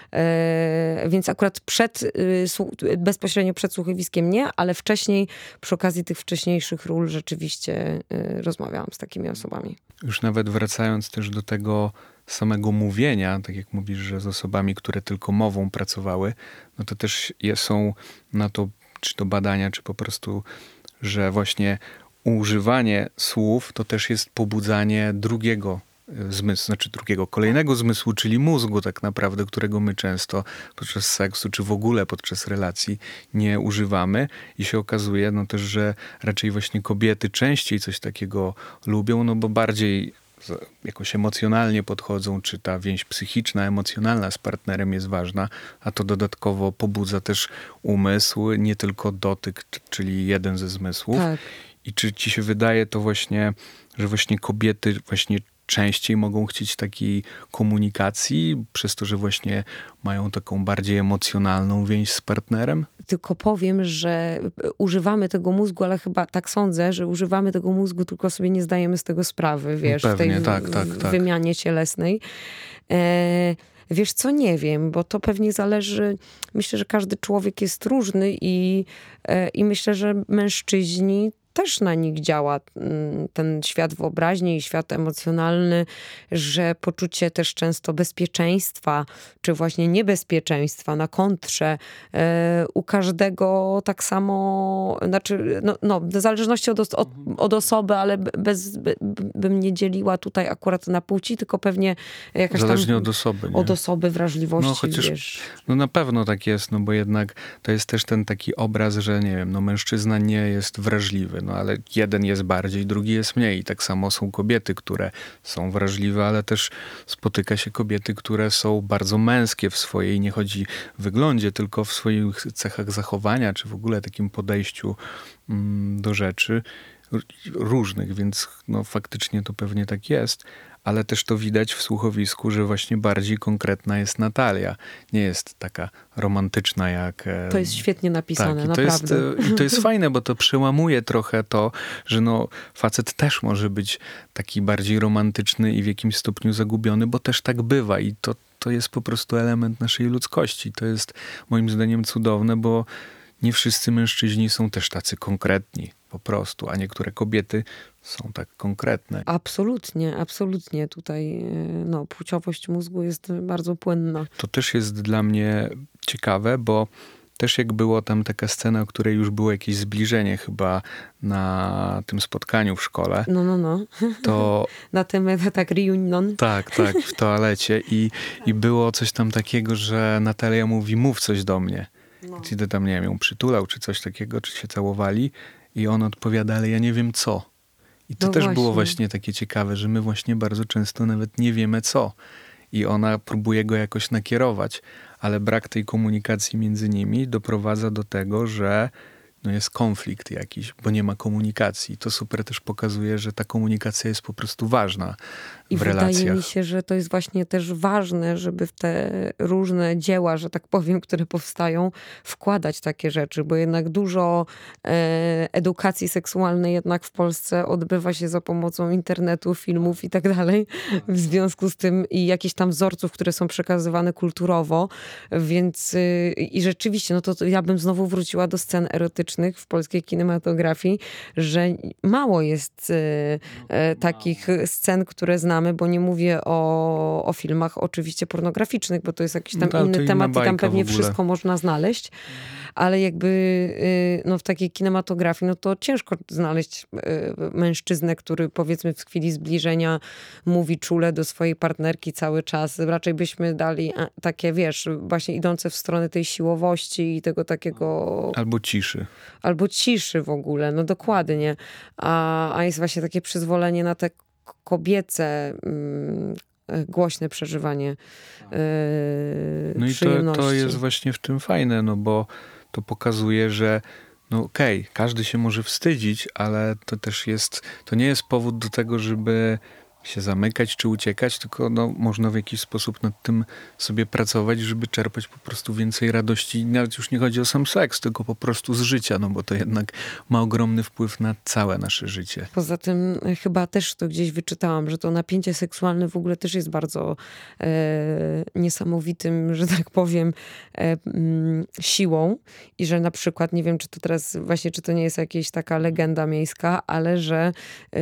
e, więc akurat przed, y, bezpośrednio przed słuchowiskiem nie, ale wcześniej przy okazji tych wcześniejszych ról rzeczywiście y, rozmawiałam z takimi osobami. Już nawet wracając też do tego samego mówienia, tak jak mówisz, że z osobami, które tylko mową pracowały, no to też je- są na to, czy to badania, czy po prostu, że właśnie używanie słów to też jest pobudzanie drugiego e, zmysłu, znaczy drugiego, kolejnego zmysłu, czyli mózgu tak naprawdę, którego my często podczas seksu, czy w ogóle podczas relacji nie używamy i się okazuje no też, że raczej właśnie kobiety częściej coś takiego lubią, no bo bardziej z- jakoś emocjonalnie podchodzą, czy ta więź psychiczna, emocjonalna z partnerem jest ważna, a to dodatkowo pobudza też umysł, nie tylko dotyk, c- czyli jeden ze zmysłów. Tak. I czy ci się wydaje to właśnie, że właśnie kobiety właśnie częściej mogą chcieć takiej komunikacji, przez to, że właśnie mają taką bardziej emocjonalną więź z partnerem? Tylko powiem, że używamy tego mózgu, ale chyba tak sądzę, że używamy tego mózgu, tylko sobie nie zdajemy z tego sprawy, wiesz, w Pewnie, tej tak, tak, w- tak. wymianie cielesnej. E, wiesz co, nie wiem, bo to pewnie zależy, myślę, że każdy człowiek jest różny i, e, i myślę, że mężczyźni też na nich działa mm, ten świat wyobraźni i świat emocjonalny, że poczucie też często bezpieczeństwa, czy właśnie niebezpieczeństwa na kontrze e, u każdego tak samo, znaczy, no, no w zależności od, os- od, od osoby, ale bez, by, bym nie dzieliła tutaj akurat na płci, tylko pewnie jakaś Zależnie tam od osoby, nie? od osoby wrażliwości, No, chociaż- wiesz. No na pewno tak jest, no bo jednak to jest też ten taki obraz, że nie wiem, no mężczyzna nie jest wrażliwy, no ale jeden jest bardziej, drugi jest mniej. I tak samo są kobiety, które są wrażliwe, ale też spotyka się kobiety, które są bardzo męskie w swojej, nie chodzi w wyglądzie, tylko w swoich cechach zachowania, czy w ogóle takim podejściu mm, do rzeczy r- różnych, więc no faktycznie to pewnie tak jest. Ale też to widać w słuchowisku, że właśnie bardziej konkretna jest Natalia. Nie jest taka romantyczna jak... e, To jest świetnie napisane, tak, i to jest, naprawdę. e, i to jest fajne, bo to przełamuje trochę to, że no, facet też może być taki bardziej romantyczny i w jakimś stopniu zagubiony, bo też tak bywa i to, to jest po prostu element naszej ludzkości. To jest moim zdaniem cudowne, bo nie wszyscy mężczyźni są też tacy konkretni po prostu, a niektóre kobiety są tak konkretne. Absolutnie, absolutnie. Tutaj e, no, płciowość mózgu jest bardzo płynna. To też jest dla mnie ciekawe, bo też jak było tam taka scena, o której już było jakieś zbliżenie chyba na tym spotkaniu w szkole, No, no, no. to Na tym e, tak reunion. tak, tak, w toalecie i, i było coś tam takiego, że Natalia mówi, mów coś do mnie. No. Kiedy tam, nie wiem, ją przytulał, czy coś takiego, czy się całowali i on odpowiada, ale ja nie wiem co. I to No też właśnie. było właśnie takie ciekawe, że my właśnie bardzo często nawet nie wiemy co. I ona próbuje go jakoś nakierować, ale brak tej komunikacji między nimi doprowadza do tego, że no jest konflikt jakiś, bo nie ma komunikacji. To super też pokazuje, że ta komunikacja jest po prostu ważna I w wydaje relacjach. mi się, że to jest właśnie też ważne, żeby w te różne dzieła, że tak powiem, które powstają, wkładać takie rzeczy, bo jednak dużo e, edukacji seksualnej jednak w Polsce odbywa się za pomocą internetu, filmów i tak dalej. W związku z tym i jakichś tam wzorców, które są przekazywane kulturowo, więc y, i rzeczywiście, no to, to ja bym znowu wróciła do scen erotycznych w polskiej kinematografii, że mało jest y, y, takich scen, które znamy, bo nie mówię o, o filmach oczywiście pornograficznych, bo to jest jakiś tam No tak, to inny inna temat i tam bajka pewnie w ogóle. wszystko można znaleźć, ale jakby y, no w takiej kinematografii, no to ciężko znaleźć y, mężczyznę, który powiedzmy w chwili zbliżenia mówi czule do swojej partnerki cały czas. Raczej byśmy dali a, takie, wiesz, właśnie idące w stronę tej siłowości i tego takiego Albo ciszy. albo ciszy w ogóle, no dokładnie. A, a jest właśnie takie przyzwolenie na te k- kobiece mm, e, głośne przeżywanie e, No i to, przyjemności. to jest właśnie w tym fajne, no bo to pokazuje, że no okej, okay, każdy się może wstydzić, ale to też jest, to nie jest powód do tego, żeby się zamykać czy uciekać, tylko no, można w jakiś sposób nad tym sobie pracować, żeby czerpać po prostu więcej radości. Nawet już nie chodzi o sam seks, tylko po prostu z życia, no bo to jednak ma ogromny wpływ na całe nasze życie. Poza tym e, chyba też to gdzieś wyczytałam, że to napięcie seksualne w ogóle też jest bardzo e, niesamowitym, że tak powiem, e, mm, siłą i że na przykład, nie wiem, czy to teraz właśnie, czy to nie jest jakaś taka legenda miejska, ale że e,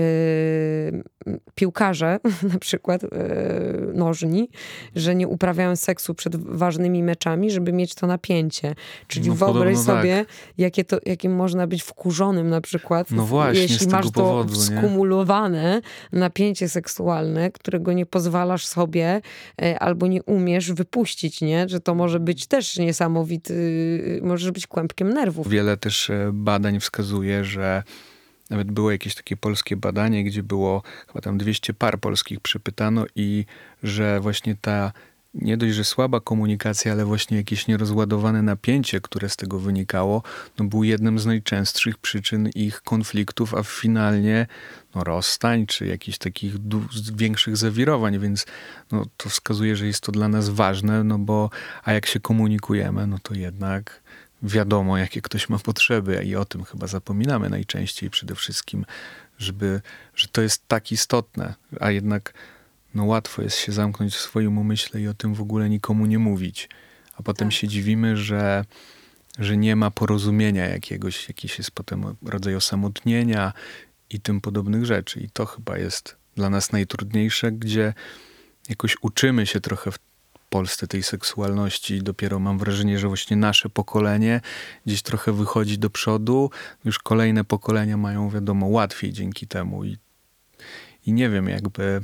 piłkarze na przykład e, nożni, że nie uprawiają seksu przed ważnymi meczami, żeby mieć to napięcie. Czyli No, wyobraź podobno sobie, jakie to, jakim można być wkurzonym na przykład, No właśnie, jeśli z tego masz to powodu, nie? skumulowane napięcie seksualne, którego nie pozwalasz sobie e, albo nie umiesz wypuścić, nie? Że to może być też niesamowity, może być kłębkiem nerwów. Wiele też e, badań wskazuje, że nawet było jakieś takie polskie badanie, gdzie było chyba tam dwieście par polskich przypytano i że właśnie ta nie dość, że słaba komunikacja, ale właśnie jakieś nierozładowane napięcie, które z tego wynikało, no był jednym z najczęstszych przyczyn ich konfliktów, a finalnie no, rozstań, czy jakichś takich du- większych zawirowań, więc no, to wskazuje, że jest to dla nas ważne, no bo a jak się komunikujemy, no to jednak wiadomo, jakie ktoś ma potrzeby i o tym chyba zapominamy najczęściej przede wszystkim, żeby, że to jest tak istotne, a jednak no łatwo jest się zamknąć w swoim umyśle i o tym w ogóle nikomu nie mówić. A potem Tak. się dziwimy, że, że nie ma porozumienia jakiegoś, jakiś jest potem rodzaj osamotnienia i tym podobnych rzeczy. I to chyba jest dla nas najtrudniejsze, gdzie jakoś uczymy się trochę w Polsce tej seksualności. Dopiero mam wrażenie, że właśnie nasze pokolenie gdzieś trochę wychodzi do przodu. Już kolejne pokolenia mają, wiadomo, łatwiej dzięki temu. I, i nie wiem jakby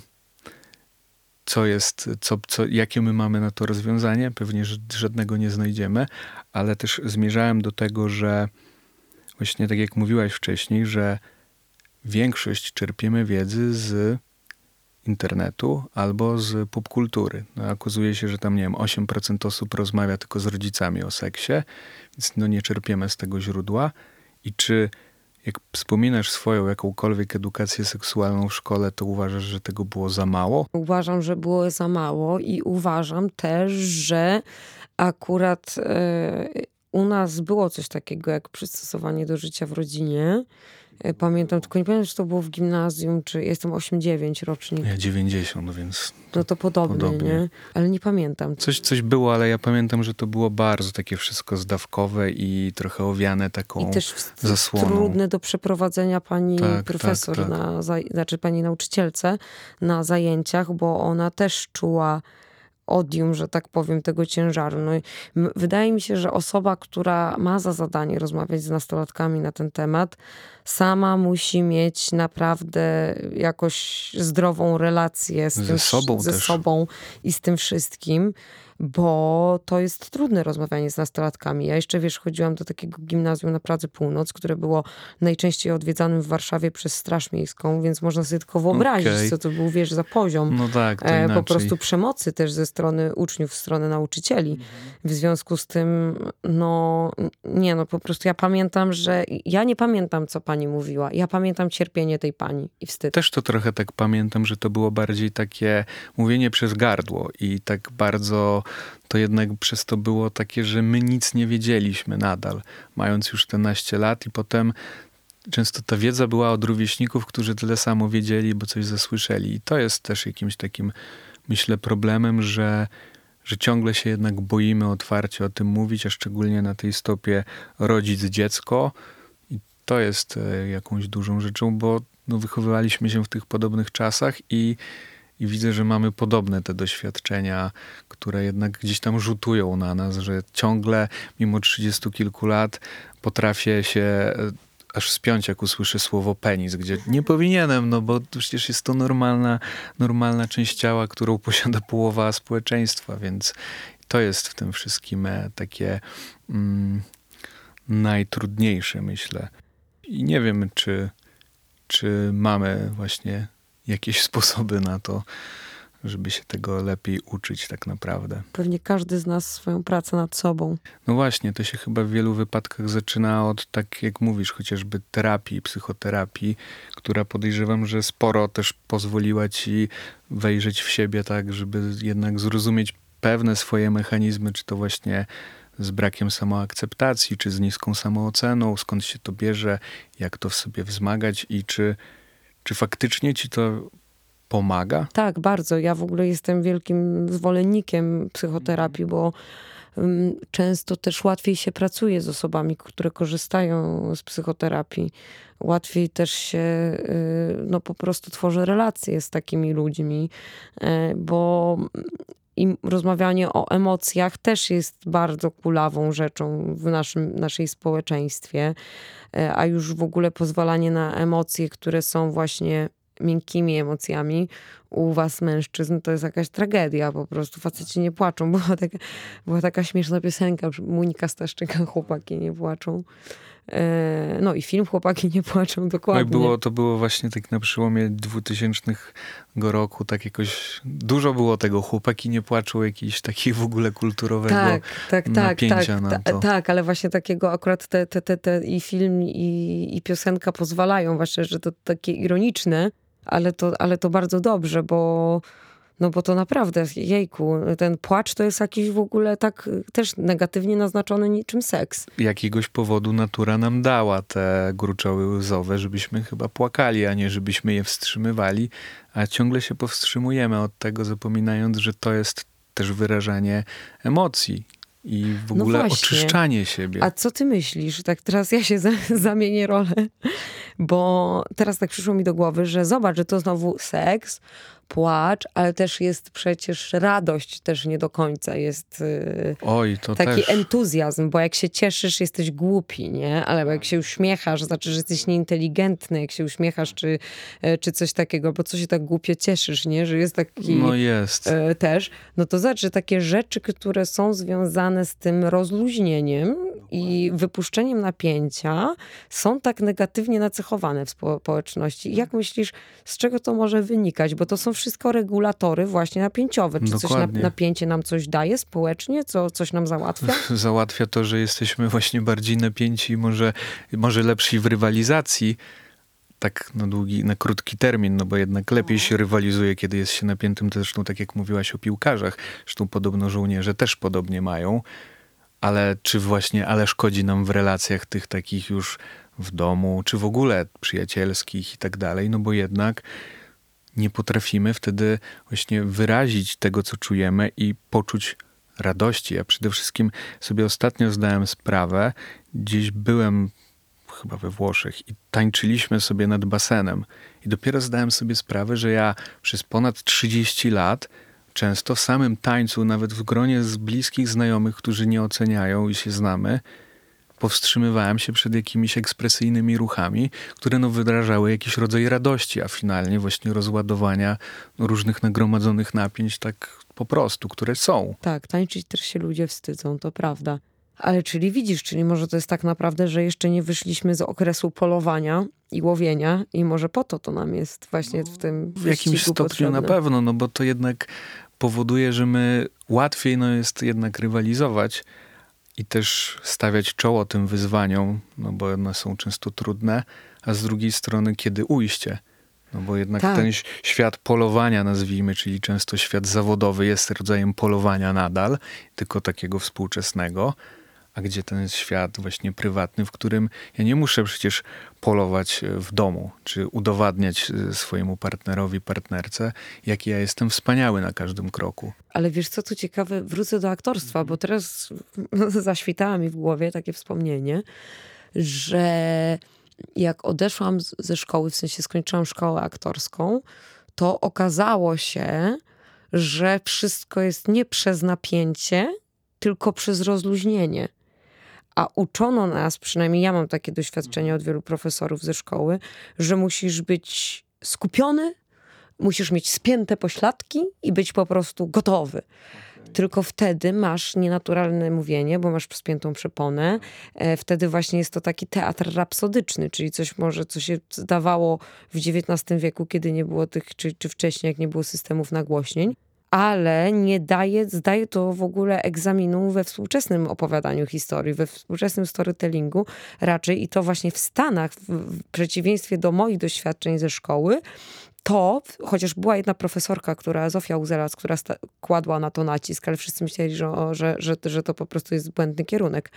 co jest, co, co, jakie my mamy na to rozwiązanie. Pewnie że żadnego nie znajdziemy, ale też zmierzałem do tego, że właśnie tak jak mówiłaś wcześniej, że większość czerpiemy wiedzy z internetu albo z popkultury. No, okazuje się, że tam, nie wiem, osiem procent osób rozmawia tylko z rodzicami o seksie, więc no nie czerpiemy z tego źródła. I czy jak wspominasz swoją jakąkolwiek edukację seksualną w szkole, to uważasz, że tego było za mało? Uważam, że było za mało i uważam też, że akurat e, u nas było coś takiego jak przystosowanie do życia w rodzinie. E, Pamiętam, tylko nie pamiętam, czy to było w gimnazjum, czy jestem osiem dziewięć rocznik. Ja dziewięćdziesiąt, więc No to podobnie, podobnie. nie? Ale nie pamiętam. Coś, coś było, ale ja pamiętam, że to było bardzo takie wszystko zdawkowe i trochę owiane taką I też w- zasłoną. trudne do przeprowadzenia pani Tak, profesor, tak, tak. Na, zaj- znaczy pani nauczycielce na zajęciach, bo ona też czuła odium, że tak powiem, tego ciężaru. No, i m- wydaje mi się, że osoba, która ma za zadanie rozmawiać z nastolatkami na ten temat, sama musi mieć naprawdę jakoś zdrową relację z Ze tym, sobą ze też. sobą i z tym wszystkim, bo to jest trudne rozmawianie z nastolatkami. Ja jeszcze, wiesz, chodziłam do takiego gimnazjum na Pradze Północ, które było najczęściej odwiedzanym w Warszawie przez Straż Miejską, więc można sobie tylko wyobrazić, Okej. co to był, wiesz, za poziom No tak, to e, inaczej. po prostu przemocy też ze strony uczniów, w stronę nauczycieli. W związku z tym, no nie, no po prostu ja pamiętam, że ja nie pamiętam, co pani mówiła. Ja pamiętam cierpienie tej pani i wstyd. Też to trochę tak pamiętam, że to było bardziej takie mówienie przez gardło i tak bardzo to jednak przez to było takie, że my nic nie wiedzieliśmy nadal, mając już te naście lat i potem często ta wiedza była od rówieśników, którzy tyle samo wiedzieli, bo coś zasłyszeli. I to jest też jakimś takim, myślę, problemem, że, że ciągle się jednak boimy otwarcie o tym mówić, a szczególnie na tej stopie rodzic-dziecko. I to jest e, jakąś dużą rzeczą, bo no, wychowywaliśmy się w tych podobnych czasach i, i widzę, że mamy podobne te doświadczenia, które jednak gdzieś tam rzutują na nas, że ciągle mimo trzydziestu kilku lat potrafię się e, aż spiąć, jak usłyszę słowo penis, gdzie nie powinienem, no bo przecież jest to normalna, normalna część ciała, którą posiada połowa społeczeństwa, więc to jest w tym wszystkim e, takie mm, najtrudniejsze, myślę. I nie wiem, czy, czy mamy właśnie jakieś sposoby na to, żeby się tego lepiej uczyć tak naprawdę. Pewnie każdy z nas swoją pracę nad sobą. No właśnie, to się chyba w wielu wypadkach zaczyna od, tak jak mówisz, chociażby terapii, psychoterapii, która podejrzewam, że sporo też pozwoliła ci wejrzeć w siebie tak, żeby jednak zrozumieć pewne swoje mechanizmy, czy to właśnie z brakiem samoakceptacji, czy z niską samooceną, skąd się to bierze, jak to w sobie wzmagać i czy, czy faktycznie ci to pomaga? Tak, bardzo. Ja w ogóle jestem wielkim zwolennikiem psychoterapii, bo um, często też łatwiej się pracuje z osobami, które korzystają z psychoterapii. Łatwiej też się y, no, po prostu tworzy relacje z takimi ludźmi, y, bo i rozmawianie o emocjach też jest bardzo kulawą rzeczą w naszym, naszej społeczeństwie, y, a już w ogóle pozwalanie na emocje, które są właśnie miękkimi emocjami u was mężczyzn, to jest jakaś tragedia. Po prostu faceci nie płaczą. Była taka, była taka śmieszna piosenka, Monika Staszczyka, chłopaki nie płaczą. E, no i film Chłopaki nie płaczą, dokładnie. No i było, to było właśnie tak na przełomie dwutysięcznego roku, tak jakoś dużo było tego, chłopaki nie płaczą, jakiś taki w ogóle kulturowego tak, tak, tak, napięcia tak, na ta, to. tak, ale właśnie takiego akurat te, te, te, te i film i, i piosenka pozwalają właśnie, że to takie ironiczne, ale to, ale to bardzo dobrze, bo no bo to naprawdę, jejku, ten płacz to jest jakiś w ogóle tak też negatywnie naznaczony niczym seks. Jakiegoś powodu natura nam dała te gruczoły łzowe, żebyśmy chyba płakali, a nie żebyśmy je wstrzymywali, a ciągle się powstrzymujemy od tego, zapominając, że to jest też wyrażanie emocji i w No ogóle właśnie. oczyszczanie siebie. A co ty myślisz? Tak teraz ja się za, zamienię rolę, bo teraz tak przyszło mi do głowy, że zobacz, że to znowu seks, płacz, ale też jest przecież radość też nie do końca. Jest yy, Oj, to taki też. entuzjazm, bo jak się cieszysz, jesteś głupi, nie? Ale jak się uśmiechasz, znaczy, że jesteś nieinteligentny, jak się uśmiechasz, czy, yy, czy coś takiego, bo co się tak głupio cieszysz, nie? Że jest taki No jest. yy, też. No to znaczy, że takie rzeczy, które są związane z tym rozluźnieniem i wypuszczeniem napięcia, są tak negatywnie nacechowane w społeczności. I jak myślisz, z czego to może wynikać? Bo to są wszystko regulatory właśnie napięciowe. Czy coś na, Dokładnie. napięcie nam coś daje społecznie? Co, coś nam załatwia? Załatwia to, że jesteśmy właśnie bardziej napięci, może, może lepsi w rywalizacji, tak na długi, na krótki termin, no bo jednak lepiej się rywalizuje, kiedy jest się napiętym, zresztą tak jak mówiłaś o piłkarzach, zresztą podobno żołnierze też podobnie mają, ale czy właśnie, ale szkodzi nam w relacjach tych takich już w domu, czy w ogóle przyjacielskich i tak dalej, no bo jednak nie potrafimy wtedy właśnie wyrazić tego, co czujemy i poczuć radości. Ja przede wszystkim sobie ostatnio zdałem sprawę, gdzieś byłem chyba we Włoszech i tańczyliśmy sobie nad basenem i dopiero zdałem sobie sprawę, że ja przez ponad trzydzieści lat, często w samym tańcu, nawet w gronie z bliskich znajomych, którzy nie oceniają i się znamy, powstrzymywałem się przed jakimiś ekspresyjnymi ruchami, które no wyrażały jakiś rodzaj radości, a finalnie właśnie rozładowania różnych nagromadzonych napięć tak po prostu, które są. Tak, tańczyć też się ludzie wstydzą, to prawda. Ale czyli widzisz, czyli może to jest tak naprawdę, że jeszcze nie wyszliśmy z okresu polowania i łowienia i może po to to nam jest właśnie w tym W jakimś wyścigu stopniu potrzebne. na pewno, no bo to jednak powoduje, że my łatwiej no jest jednak rywalizować i też stawiać czoło tym wyzwaniom, no bo one są często trudne, a z drugiej strony kiedy ujście. No bo jednak Tak. ten ś- świat polowania, nazwijmy, czyli często świat zawodowy jest rodzajem polowania nadal, tylko takiego współczesnego, a gdzie ten świat właśnie prywatny, w którym ja nie muszę przecież polować w domu, czy udowadniać y, swojemu partnerowi, partnerce, jaki ja jestem wspaniały na każdym kroku. Ale wiesz co, tu ciekawe, wrócę do aktorstwa, bo teraz zaświtało mi w głowie takie wspomnienie, że jak odeszłam z- ze szkoły, w sensie skończyłam szkołę aktorską, to okazało się, że wszystko jest nie przez napięcie, tylko przez rozluźnienie. A uczono nas, przynajmniej ja mam takie doświadczenie od wielu profesorów ze szkoły, że musisz być skupiony, musisz mieć spięte pośladki i być po prostu gotowy. Tylko wtedy masz nienaturalne mówienie, bo masz spiętą przeponę. E, Wtedy właśnie jest to taki teatr rapsodyczny, czyli coś może, co się zdawało w dziewiętnastym wieku, kiedy nie było tych, czy, czy wcześniej, jak nie było systemów nagłośnień. Ale nie daje, zdaje to w ogóle egzaminu we współczesnym opowiadaniu historii, we współczesnym storytellingu raczej. I to właśnie w Stanach, w, w przeciwieństwie do moich doświadczeń ze szkoły, to, chociaż była jedna profesorka, która, Zofia Uzelac, która sta- kładła na to nacisk, ale wszyscy myśleli, że, o, że, że, że to po prostu jest błędny kierunek.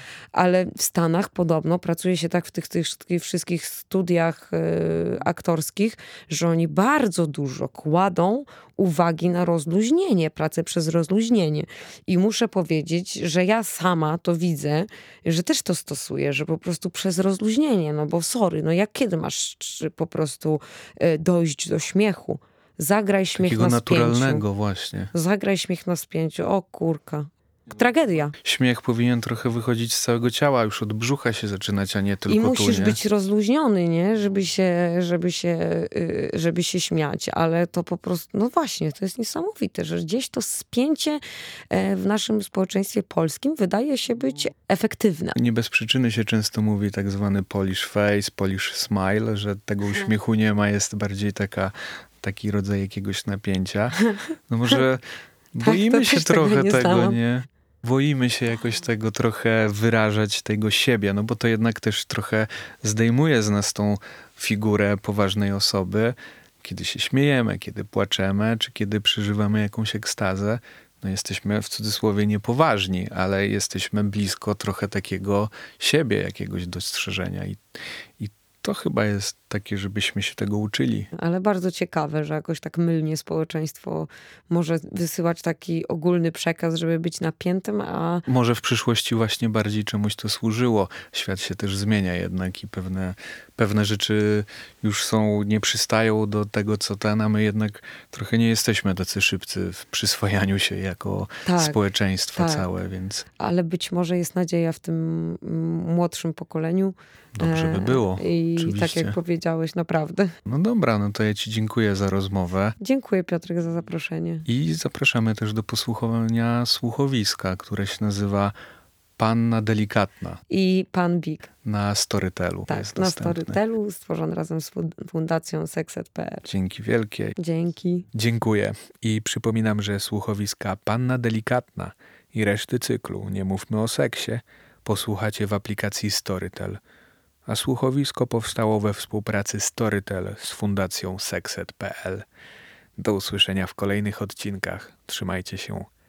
Ale w Stanach podobno pracuje się tak w tych, tych, tych wszystkich studiach y, aktorskich, że oni bardzo dużo kładą uwagi na rozluźnienie, pracę przez rozluźnienie. I muszę powiedzieć, że ja sama to widzę, że też to stosuję, że po prostu przez rozluźnienie, no bo sorry, no jak kiedy masz czy po prostu y, dojść do śmiechu? Zagraj śmiech Takiego na spięciu. naturalnego właśnie. Zagraj śmiech na spięciu. O kurka. Tragedia. Śmiech powinien trochę wychodzić z całego ciała, już od brzucha się zaczynać, a nie tylko I tu, musisz nie? być rozluźniony, nie? Żeby się, żeby się, y, żeby się śmiać. Ale to po prostu, no właśnie, to jest niesamowite, że gdzieś to spięcie e, w naszym społeczeństwie polskim wydaje się być efektywne. Nie bez przyczyny się często mówi tak zwany Polish face, Polish smile, że tego uśmiechu nie ma, jest bardziej taka, taki rodzaj jakiegoś napięcia. No może boimy to się też tego trochę nie tego, znałam. nie? Boimy się jakoś tego trochę wyrażać, tego siebie, no bo to jednak też trochę zdejmuje z nas tą figurę poważnej osoby, kiedy się śmiejemy, kiedy płaczemy, czy kiedy przeżywamy jakąś ekstazę. No jesteśmy w cudzysłowie niepoważni, ale jesteśmy blisko trochę takiego siebie, jakiegoś dostrzeżenia i, i to chyba jest takie, żebyśmy się tego uczyli. Ale bardzo ciekawe, że jakoś tak mylnie społeczeństwo może wysyłać taki ogólny przekaz, żeby być napiętym, a Może w przyszłości właśnie bardziej czemuś to służyło. Świat się też zmienia jednak i pewne, pewne rzeczy już są, nie przystają do tego, co ten, a my jednak trochę nie jesteśmy tacy szybcy w przyswajaniu się jako Tak, społeczeństwo tak. całe, więc ale być może jest nadzieja w tym mm, młodszym pokoleniu. dobrze by E, było. I tak oczywiście. jak powiedziałeś, naprawdę. No dobra, no to ja ci dziękuję za rozmowę Dziękuję, Piotrek, za zaproszenie. i zapraszamy też do posłuchowania słuchowiska, które się nazywa Panna Delikatna I Pan Big. na Storytelu. Tak, jest na dostępne. Storytelu, stworzony razem z fund- Fundacją Sekset kropka pe el. Dzięki wielkie. Dzięki. Dziękuję i przypominam, że słuchowiska Panna Delikatna i reszty cyklu Nie mówmy o seksie posłuchacie w aplikacji Storytel, a słuchowisko powstało we współpracy Storytel z Fundacją Sekset kropka pe el. Do usłyszenia w kolejnych odcinkach. Trzymajcie się.